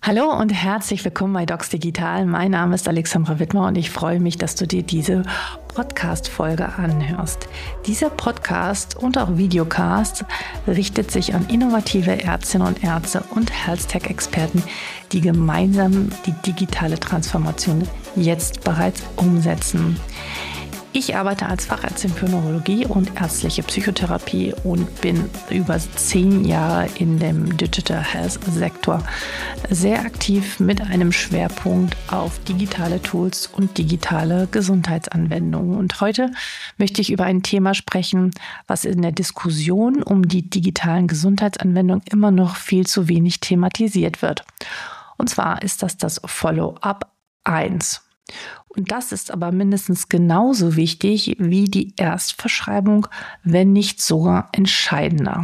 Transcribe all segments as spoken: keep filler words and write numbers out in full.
Hallo und herzlich willkommen bei Docs Digital. Mein Name ist Alexandra Wittmer und ich freue mich, dass du dir diese Podcast-Folge anhörst. Dieser Podcast und auch Videocast richtet sich an innovative Ärztinnen und Ärzte und Health-Tech-Experten, die gemeinsam die digitale Transformation jetzt bereits umsetzen. Ich arbeite als Fachärztin für Neurologie und ärztliche Psychotherapie und bin über zehn Jahre in dem Digital Health Sektor sehr aktiv mit einem Schwerpunkt auf digitale Tools und digitale Gesundheitsanwendungen. Und heute möchte ich über ein Thema sprechen, was in der Diskussion um die digitalen Gesundheitsanwendungen immer noch viel zu wenig thematisiert wird. Und zwar ist das das Follow-up eins. Und das ist aber mindestens genauso wichtig wie die Erstverschreibung, wenn nicht sogar entscheidender.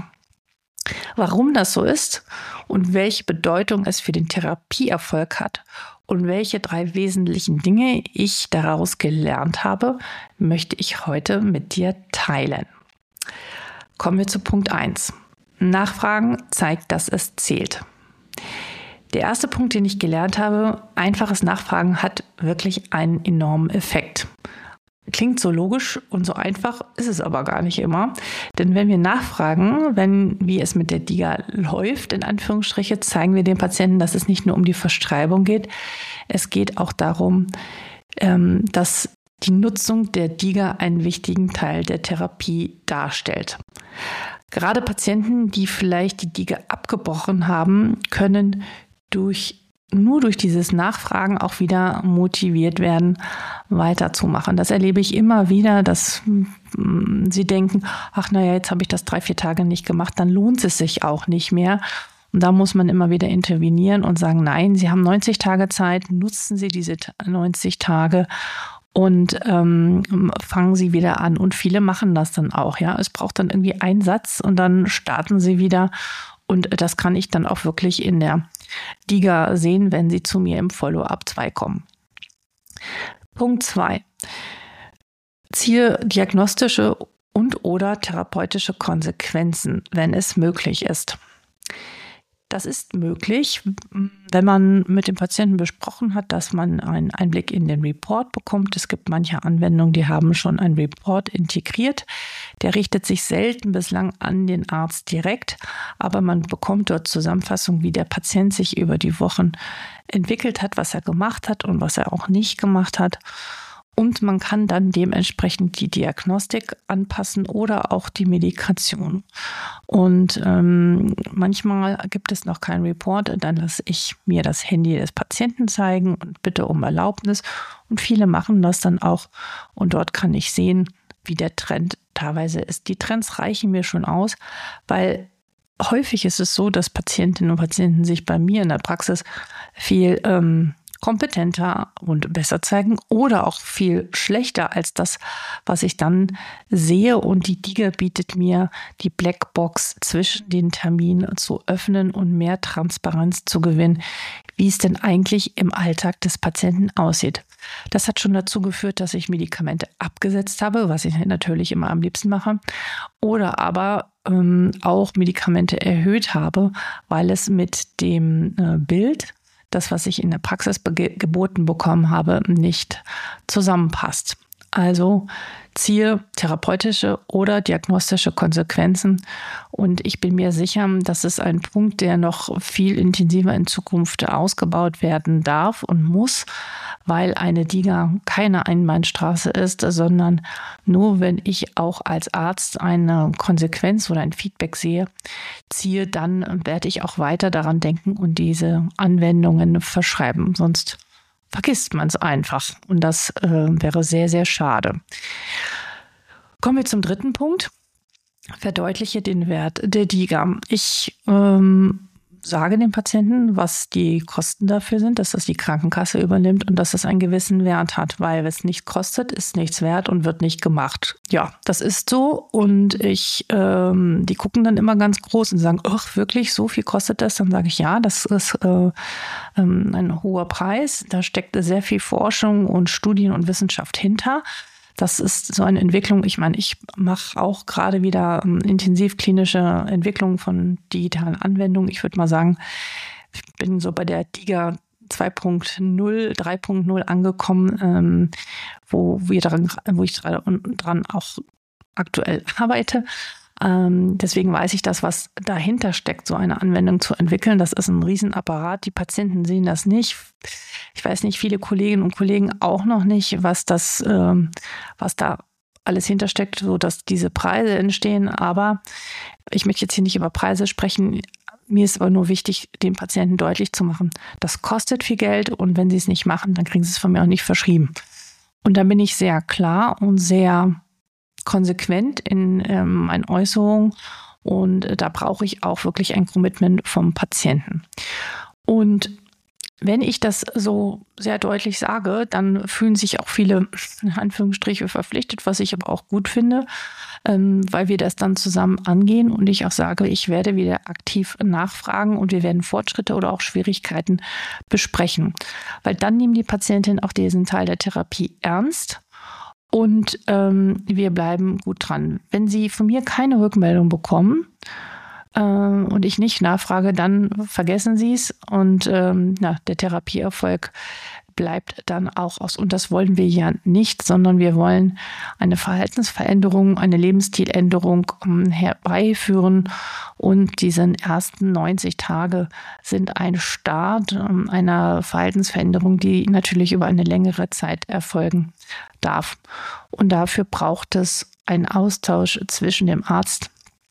Warum das so ist und welche Bedeutung es für den Therapieerfolg hat und welche drei wesentlichen Dinge ich daraus gelernt habe, möchte ich heute mit dir teilen. Kommen wir zu Punkt eins. Nachfragen zeigt, dass es zählt. Der erste Punkt, den ich gelernt habe, einfaches Nachfragen hat wirklich einen enormen Effekt. Klingt so logisch und so einfach, ist es aber gar nicht immer. Denn wenn wir nachfragen, wenn, wie es mit der D I G A läuft, in Anführungsstriche, zeigen wir den Patienten, dass es nicht nur um die Verschreibung geht. Es geht auch darum, dass die Nutzung der D I G A einen wichtigen Teil der Therapie darstellt. Gerade Patienten, die vielleicht die D I G A abgebrochen haben, können durch, nur durch dieses Nachfragen auch wieder motiviert werden, weiterzumachen. Das erlebe ich immer wieder, dass mh, sie denken, ach naja, jetzt habe ich das drei, vier Tage nicht gemacht, dann lohnt es sich auch nicht mehr. Und da muss man immer wieder intervenieren und sagen, nein, Sie haben neunzig Tage Zeit, nutzen Sie diese neunzig Tage und ähm, fangen Sie wieder an. Und viele machen das dann auch. Ja, es braucht dann irgendwie einen Satz und dann starten Sie wieder. Und das kann ich dann auch wirklich in der D I G A sehen, wenn Sie zu mir im Follow-up zwei kommen. Punkt zwei. Ziehe diagnostische und oder therapeutische Konsequenzen, wenn es möglich ist. Das ist möglich, wenn man mit dem Patienten besprochen hat, dass man einen Einblick in den Report bekommt. Es gibt manche Anwendungen, die haben schon einen Report integriert. Der richtet sich selten bislang an den Arzt direkt, aber man bekommt dort Zusammenfassung, wie der Patient sich über die Wochen entwickelt hat, was er gemacht hat und was er auch nicht gemacht hat. Und man kann dann dementsprechend die Diagnostik anpassen oder auch die Medikation. Und ähm, manchmal gibt es noch keinen Report, dann lasse ich mir das Handy des Patienten zeigen und bitte um Erlaubnis. Und viele machen das dann auch. Und dort kann ich sehen, wie der Trend teilweise ist. Die Trends reichen mir schon aus, weil häufig ist es so, dass Patientinnen und Patienten sich bei mir in der Praxis viel ähm, kompetenter und besser zeigen oder auch viel schlechter als das, was ich dann sehe. Und die D I G A bietet mir die Blackbox zwischen den Terminen zu öffnen und mehr Transparenz zu gewinnen, wie es denn eigentlich im Alltag des Patienten aussieht. Das hat schon dazu geführt, dass ich Medikamente abgesetzt habe, was ich natürlich immer am liebsten mache, oder aber ähm, auch Medikamente erhöht habe, weil es mit dem äh, Bild, das, was ich in der Praxis be- geboten bekommen habe, nicht zusammenpasst. Also ziehe therapeutische oder diagnostische Konsequenzen. Und ich bin mir sicher, das ist ein Punkt, der noch viel intensiver in Zukunft ausgebaut werden darf und muss, weil eine D I G A keine Einbahnstraße ist, sondern nur wenn ich auch als Arzt eine Konsequenz oder ein Feedback sehe, ziehe, dann werde ich auch weiter daran denken und diese Anwendungen verschreiben. Sonst vergisst man es einfach. Und das äh, wäre sehr, sehr schade. Kommen wir zum dritten Punkt. Verdeutliche den Wert der D I G A. Ich ähm, sage dem Patienten, was die Kosten dafür sind, dass das die Krankenkasse übernimmt und dass es einen gewissen Wert hat, weil wenn es nicht kostet, ist nichts wert und wird nicht gemacht. Ja, das ist so und ich, ähm, die gucken dann immer ganz groß und sagen, ach wirklich, so viel kostet das? Dann sage ich, ja, das ist äh, ähm, ein hoher Preis, da steckt sehr viel Forschung und Studien und Wissenschaft hinter. Das ist so eine Entwicklung, ich meine, ich mache auch gerade wieder ähm, intensiv klinische Entwicklung von digitalen Anwendungen. Ich würde mal sagen, ich bin so bei der DIGA zwei Punkt null, drei Punkt null angekommen, ähm, wo wir dran, wo ich dran, dran auch aktuell arbeite. Ähm, deswegen weiß ich das, was dahinter steckt, so eine Anwendung zu entwickeln. Das ist ein Riesenapparat. Die Patienten sehen das nicht. Ich weiß nicht, viele Kolleginnen und Kollegen auch noch nicht, was das, ähm, was da alles hintersteckt, so dass diese Preise entstehen. Aber ich möchte jetzt hier nicht über Preise sprechen. Mir ist aber nur wichtig, den Patienten deutlich zu machen, das kostet viel Geld und wenn sie es nicht machen, dann kriegen sie es von mir auch nicht verschrieben. Und da bin ich sehr klar und sehr konsequent in ähm, meinen Äußerungen und äh, da brauche ich auch wirklich ein Commitment vom Patienten. Und wenn ich das so sehr deutlich sage, dann fühlen sich auch viele in Anführungsstriche verpflichtet, was ich aber auch gut finde, ähm, weil wir das dann zusammen angehen und ich auch sage, ich werde wieder aktiv nachfragen und wir werden Fortschritte oder auch Schwierigkeiten besprechen. Weil dann nehmen die Patientinnen auch diesen Teil der Therapie ernst und ähm, wir bleiben gut dran. Wenn sie von mir keine Rückmeldung bekommen, und ich nicht nachfrage, dann vergessen Sie es und ähm, na, der Therapieerfolg bleibt dann auch aus. Und das wollen wir ja nicht, sondern wir wollen eine Verhaltensveränderung, eine Lebensstiländerung ähm, herbeiführen. Und diese ersten neunzig Tage sind ein Start ähm, einer Verhaltensveränderung, die natürlich über eine längere Zeit erfolgen darf. Und dafür braucht es einen Austausch zwischen dem Arzt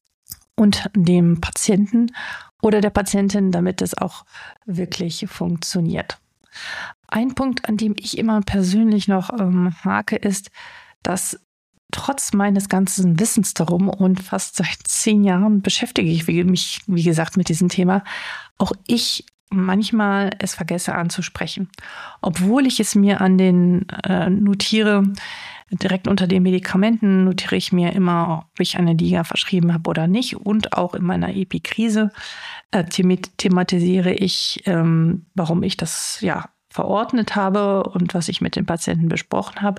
und dem Patienten oder der Patientin, damit es auch wirklich funktioniert. Ein Punkt, an dem ich immer persönlich noch ähm, hake, ist, dass trotz meines ganzen Wissens darum und fast seit zehn Jahren beschäftige ich mich, wie gesagt, mit diesem Thema, auch ich manchmal es vergesse anzusprechen. Obwohl ich es mir an den äh, notiere, direkt unter den Medikamenten notiere ich mir immer, ob ich eine DIGA verschrieben habe oder nicht. Und auch in meiner Epikrise äh, thematisiere ich, ähm, warum ich das ja verordnet habe und was ich mit den Patienten besprochen habe.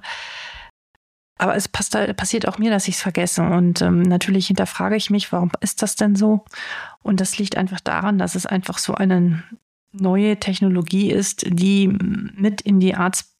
Aber es passt, passiert auch mir, dass ich es vergesse. Und ähm, natürlich hinterfrage ich mich, warum ist das denn so? Und das liegt einfach daran, dass es einfach so eine neue Technologie ist, die mit in die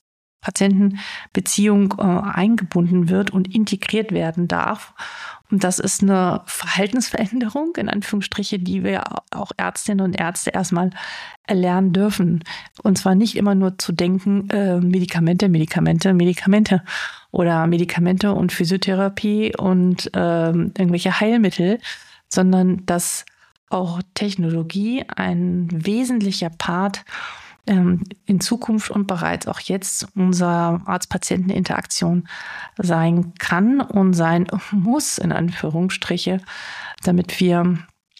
Arzt-Patienten-Beziehung äh, eingebunden wird und integriert werden darf. Und das ist eine Verhaltensveränderung, in Anführungsstriche, die wir auch Ärztinnen und Ärzte erstmal erlernen dürfen. Und zwar nicht immer nur zu denken, äh, Medikamente, Medikamente, Medikamente oder Medikamente und Physiotherapie und äh, irgendwelche Heilmittel, sondern dass auch Technologie ein wesentlicher Part ähm, in Zukunft und bereits auch jetzt unserer Arzt-Patienten-Interaktion sein kann und sein muss, in Anführungsstriche, damit wir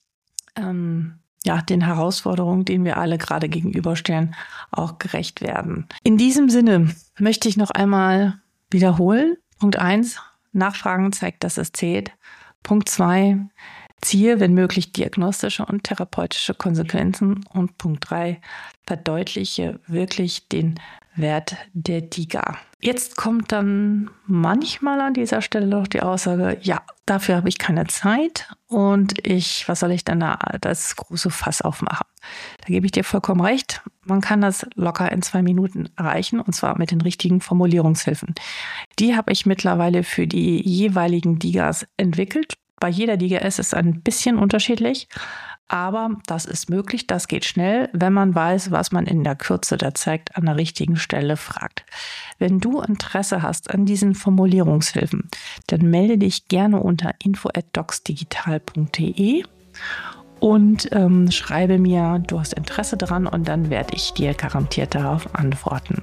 ähm, ja, den Herausforderungen, denen wir alle gerade gegenüberstehen, auch gerecht werden. In diesem Sinne möchte ich noch einmal wiederholen. Punkt eins, Nachfragen zeigt, dass es zählt. Punkt zwei, ziehe, wenn möglich, diagnostische und therapeutische Konsequenzen. Und Punkt drei, verdeutliche wirklich den Wert der DIGA. Jetzt kommt dann manchmal an dieser Stelle noch die Aussage, ja, dafür habe ich keine Zeit und ich, was soll ich dann da das große Fass aufmachen? Da gebe ich dir vollkommen recht. Man kann das locker in zwei Minuten erreichen und zwar mit den richtigen Formulierungshilfen. Die habe ich mittlerweile für die jeweiligen DIGAs entwickelt. Bei jeder DIGA ist es ein bisschen unterschiedlich, aber das ist möglich, das geht schnell, wenn man weiß, was man in der Kürze der Zeit an der richtigen Stelle fragt. Wenn du Interesse hast an diesen Formulierungshilfen, dann melde dich gerne unter info at docsdigital punkt de und ähm, schreibe mir, du hast Interesse daran und dann werde ich dir garantiert darauf antworten.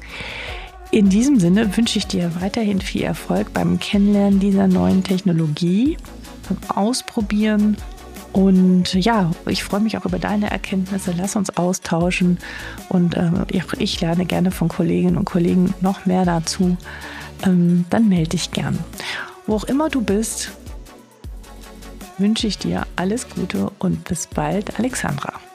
In diesem Sinne wünsche ich dir weiterhin viel Erfolg beim Kennenlernen dieser neuen Technologie, beim Ausprobieren. Und ja, ich freue mich auch über deine Erkenntnisse. Lass uns austauschen. Und äh, ich lerne gerne von Kolleginnen und Kollegen noch mehr dazu. Ähm, dann melde dich gern. Wo auch immer du bist, wünsche ich dir alles Gute und bis bald, Alexandra.